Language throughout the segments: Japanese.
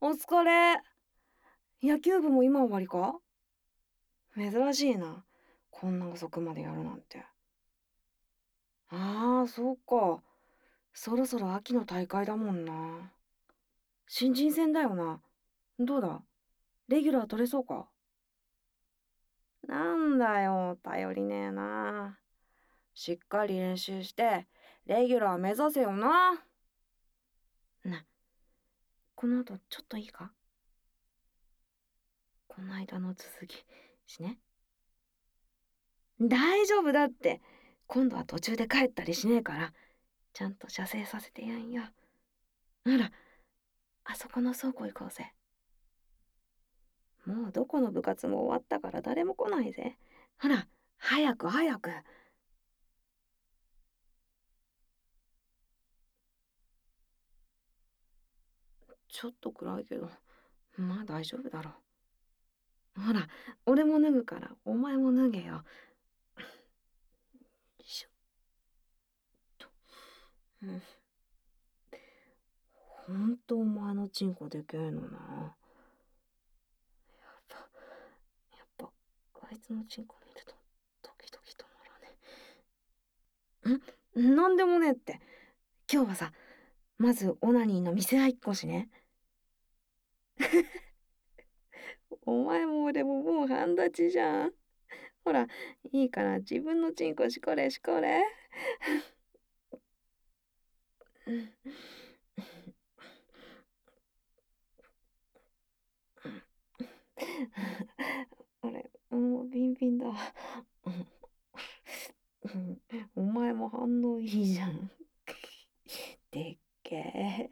お疲れ。野球部も今終わりか？珍しいな。こんな遅くまでやるなんて。ああ、そうか。そろそろ秋の大会だもんな。新人戦だよな。どうだ、レギュラー取れそうか？なんだよ、頼りねえな。しっかり練習して、レギュラー目指せよな。な、この後ちょっといいか？この間の続きしね。大丈夫だって。今度は途中で帰ったりしねえから、ちゃんと射精させてやんよ。ほら、あそこの倉庫行こうぜ。もうどこの部活も終わったから誰も来ないぜ。ほら、早く早く。ちょっと暗いけど、まあ大丈夫だろう。ほら、俺も脱ぐからお前も脱げよ。よいしょっと。うん。ほんとお前のチンコでけえのな。やっぱ、あいつのチンコ見るとドキドキ止まらね。なんでもねえって。今日はさ、まずオナニーの見せ合いっこしね。お前も俺ももう半立ちじゃん。ほら、いいから自分のチンコしこれしこれ。うん。俺、もうビンビンだ。お前も反応いいじゃん。でっけえ。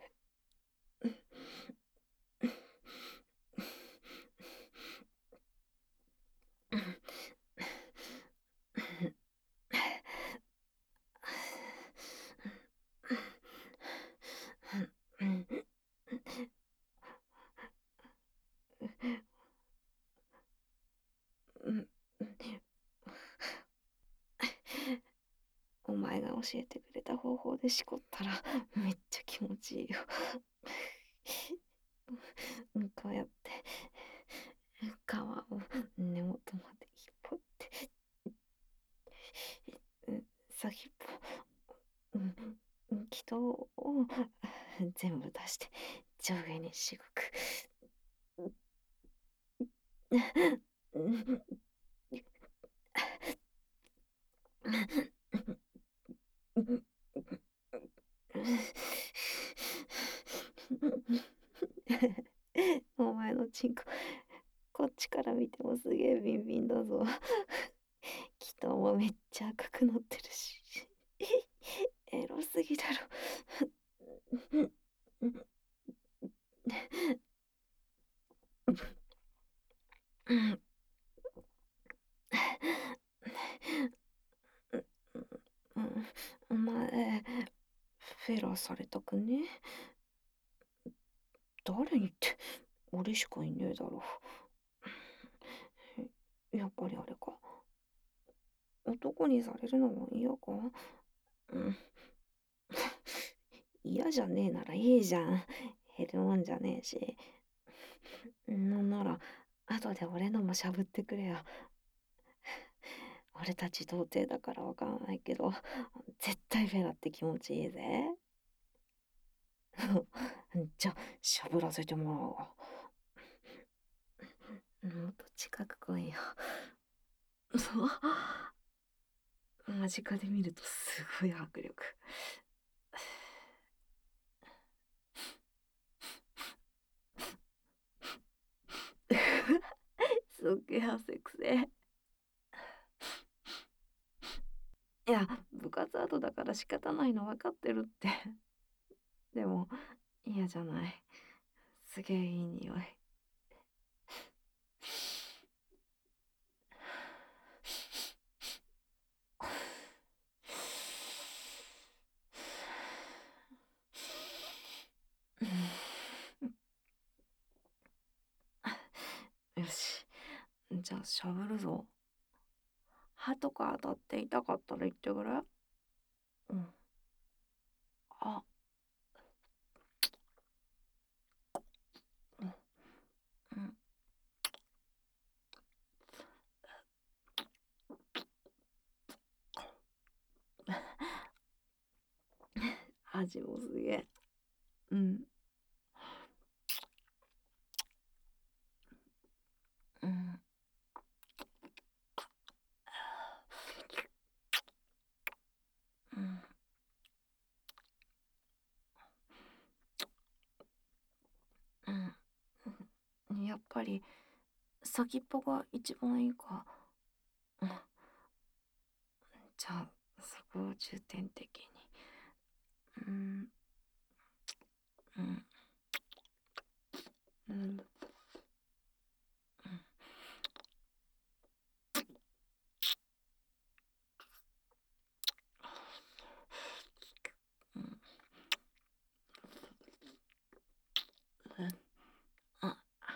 お前が教えてくれた方法でしこったらめっちゃ気持ちいいよ。こうやって皮を根元まで引っ張って、先っぽ、気筒を全部出して上下にしごく。お前のチンコ、こっちから見てもすげえビンビンだぞ。気筒もめっちゃ赤くなってるし。エロすぎだろ。お前、フェラされたくね？誰にって、俺しかいねえだろ。やっぱりあれか。男にされるのも嫌か？うん。嫌じゃねえならいいじゃん。減るもんじゃねえし。なんなら、後で俺のもしゃぶってくれよ。俺たち童貞だからわかんないけど、絶対フェラって気持ちいいぜ。じゃ、しゃぶらせてもらおうわ。もっと近く来いよ。間近で見るとすごい迫力。すっげえ汗くせえ。いや、部活後だから仕方ないの分かってるって。でも、嫌じゃない。すげえいい匂い。よし。じゃあ、しゃぶるぞ。歯とか当たって痛かったら言ってくれ。うん。あ、 味もすげえ。うん。うん。うん。うん。やっぱり先っぽが一番いいか。うん。じゃあ、そこを重点的に。うん。うん。うん。うん。うん。あ、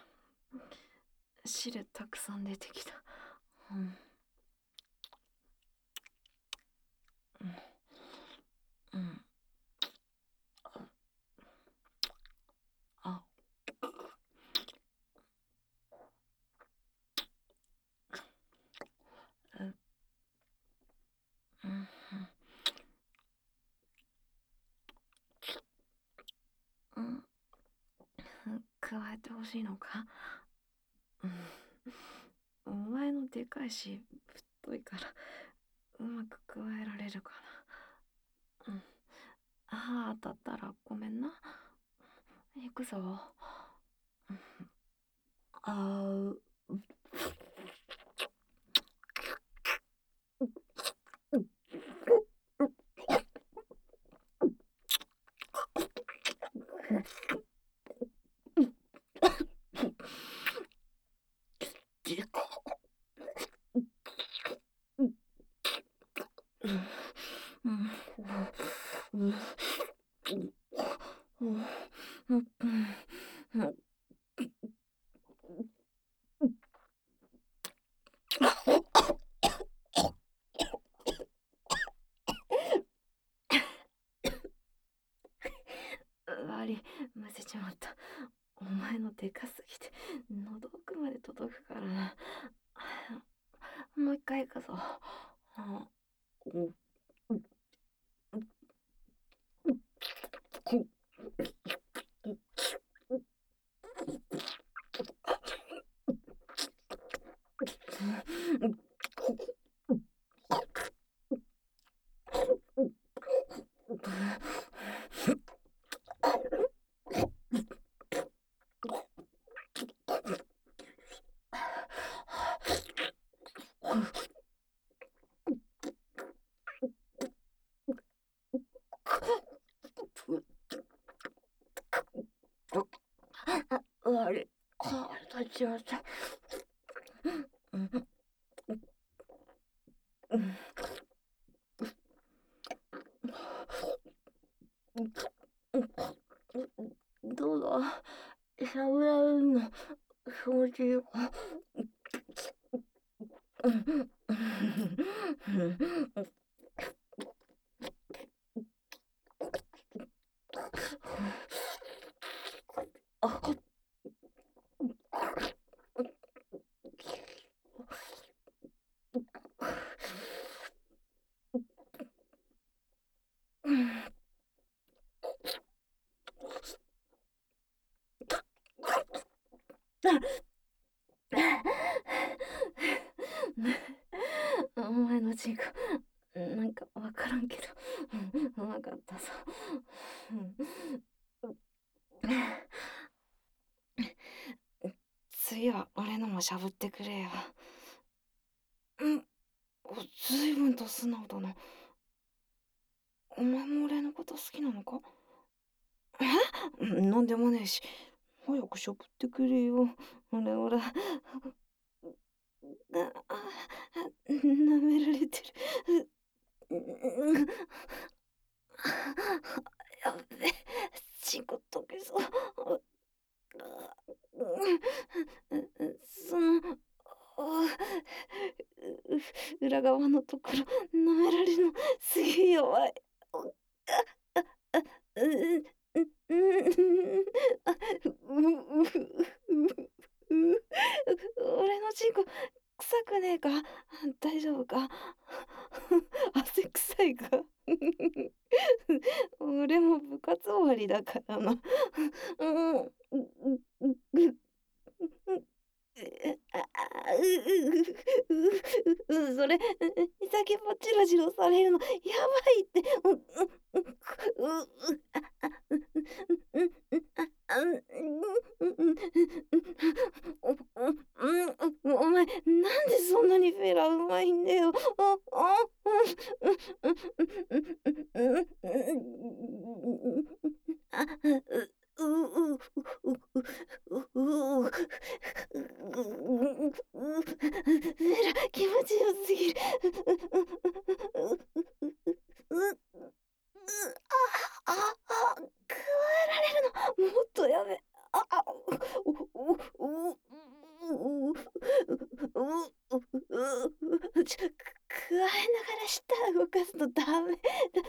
汁たくさん出てきた。うん。うん。うん。あ、うん。うん。うん。うん。加えてほしいのか。うん。お前のでかいし、太いから、うまく加えられるかな。うん。ああ、当たったらごめんな。行くぞ。うん。あーう。でか。うん。うん。うん。うん。うん。うん。悪い、むせちまった。お前のでかすぎて、喉奥まで届くからな。もう一回行くぞ。あ、うん。悪い。腹立ちまった。うん。うん。どうだ、喋られるの気持ちいいか。うん。あ、うん。お前のチンコ、なんかわからんけど、うまかったぞ。うん。次は俺のもしゃぶってくれよ。うん、ずいぶんと素直だな。お前も俺のこと好きなのか？なんでもねえし。早くしゃぶってくれよ。ほら。舐められてる。やべえ、チンコ溶けそう。その、裏側のところ舐められるのすげえ弱い。うううあ、俺のチンコ臭くねえか？大丈夫か？汗臭いか？俺もうん、うううううああ、それ、先っぽチロチロされるのやばいって。お前、なんでそんなにフェラうまいんだよ。あ、うううううう気持ちよすぎる。あ、加えられるの、もっとやめ。加えながら舌動かすとダメ。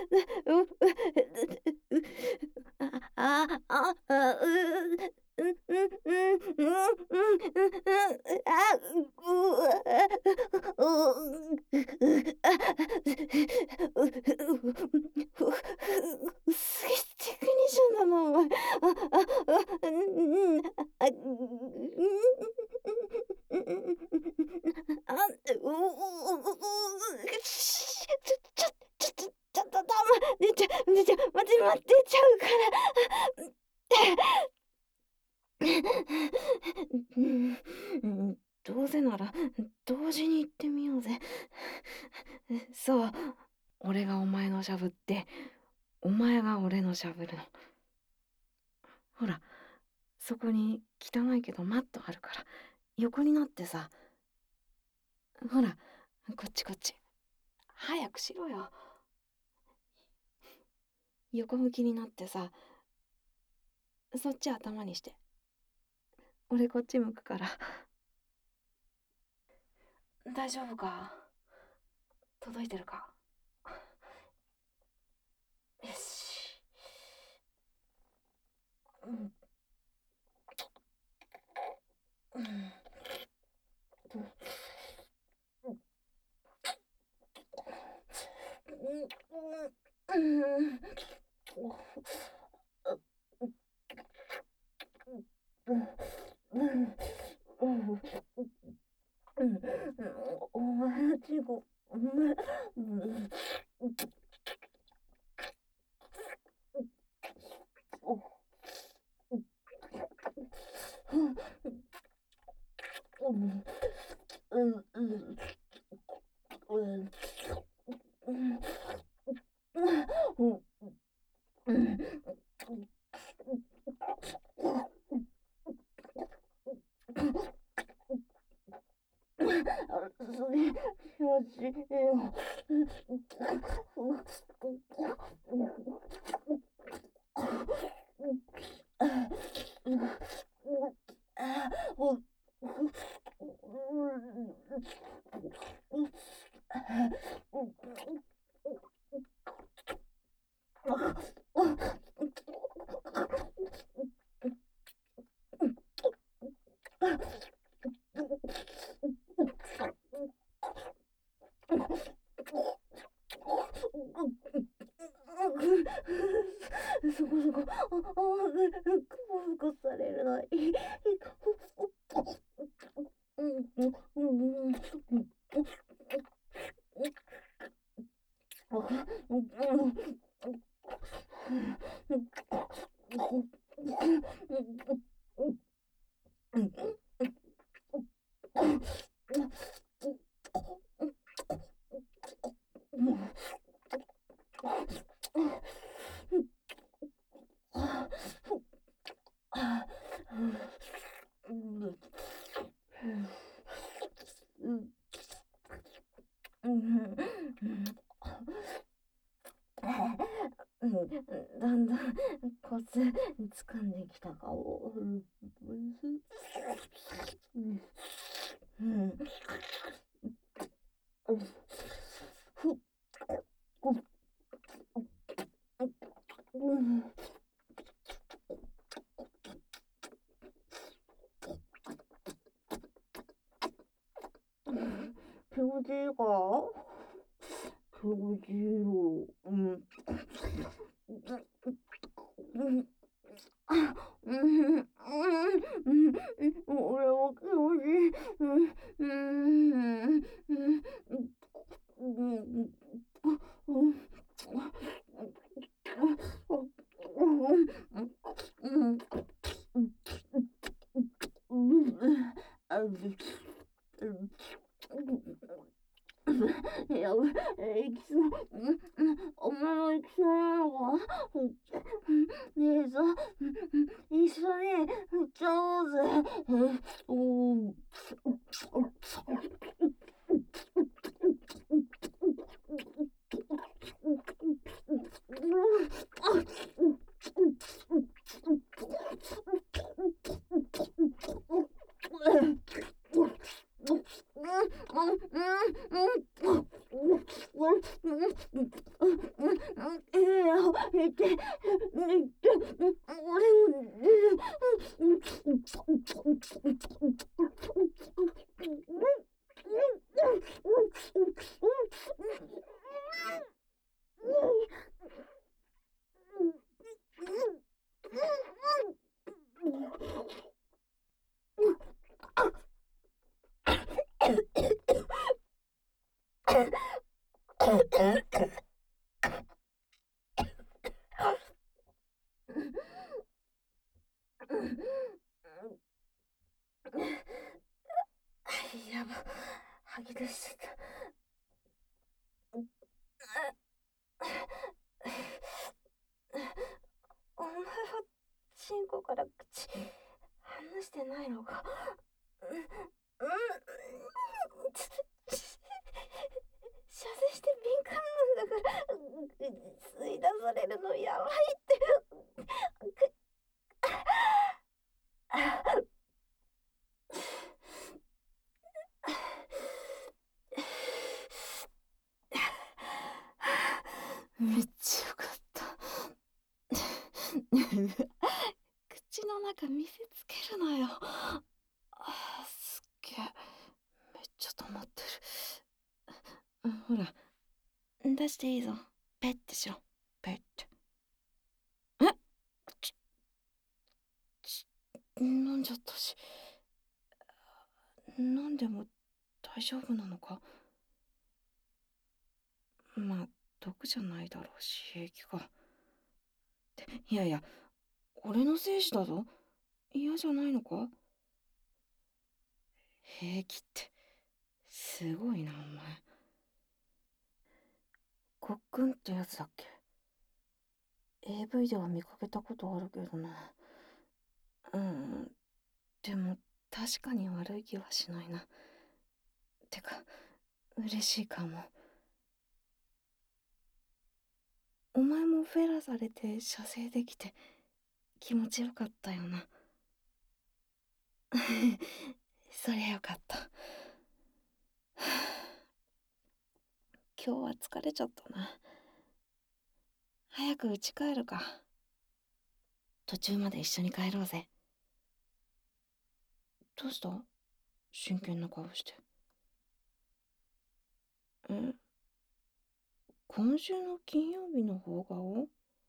すげえテクニシャンだな、お前。ちょっと、出ちゃう、待って、出ちゃうから。うん、どうせなら同時に行ってみようぜ。そう、俺がお前のしゃぶって、お前が俺のしゃぶるの。ほら、そこに汚いけどマットあるから、横になってさ、ほら、こっち。早くしろよ。横向きになってさ、そっち頭にして。俺こっち向くから。大丈夫か？届いてるか？よし。うん。うん。うん。お前のチンコ、お前、それ、気持ちいいよ。そこそこ、ふこされるのいい。だんだんコツ掴んできたかも。気持ちいいか？気持ちいいよ。 うん、うん、俺も気持ちいい。うん、うん、うん、うん、うん、やばい、行きそう。お前も行きそうなのか。ねえさ、一緒に行っちゃおうぜ。おー。やば、吐き出しちゃった。お前はチンコから口離してないのか。射精して敏感なんだから、吸い出されるのやばいって。めっちゃよかった。口の中見せつけるなよ。すっげえ。めっちゃ溜まってる。ほら、出していいぞ。ペッてしろ。ペッて。ち飲んじゃったし。飲んでも大丈夫なのか。まあ、毒じゃないだろうし、平気か。いやいや、俺の精子だぞ。嫌じゃないのか。平気って、すごいな、お前。ごっくんってやつだっけ。AV では見かけたことあるけどな。でも確かに悪い気はしないな。てか、嬉しいかも。お前もフェラされて射精できて気持ちよかったよな。そりゃよかった。今日は疲れちゃったな。早く家帰るか。途中まで一緒に帰ろうぜ。どうした？真剣な顔して。今週の金曜日の放課後？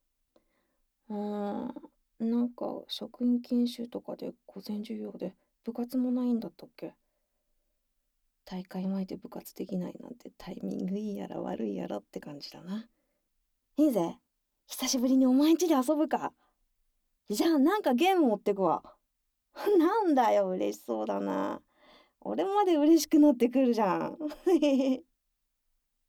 なんか職員研修とかで午前授業で部活もないんだったっけ？大会前で部活できないなんてタイミングいいやら悪いやらって感じだな。いいぜ。久しぶりにお前ん家で遊ぶか。じゃあなんかゲーム持ってくわ。なんだよ、嬉しそうだな。俺まで嬉しくなってくるじゃん。